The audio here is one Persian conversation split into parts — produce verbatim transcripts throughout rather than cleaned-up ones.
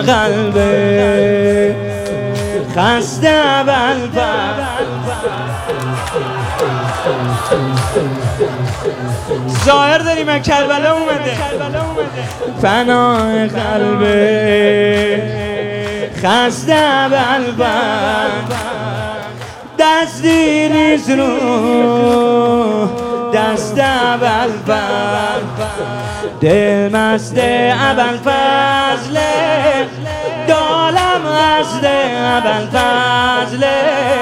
قلبه خسته اول پر ظاهر داریم از کربلا اومده فنای قلبه خسته اول پر دستی نیست رو دست اول پر دل مست اول فضله دالم هست اول فضله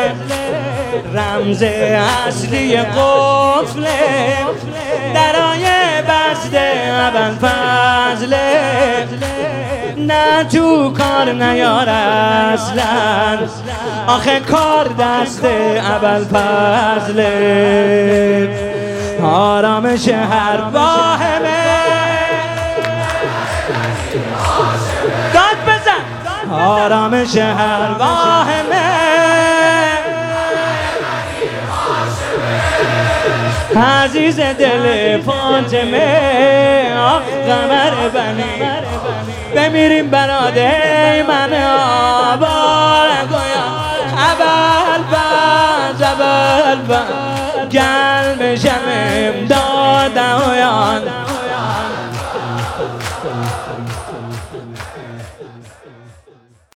رمز اصلی قفله درای بسته اول فضله نه تو کار نیار اصلا آخه کار دست اول فضله آرامش هر واهمه داد بزن آرامش هر واهمه عزیز دل فاطمه آخ قمر بنی بمیریم براده من آبار گویا اول باز اول باز گل بشن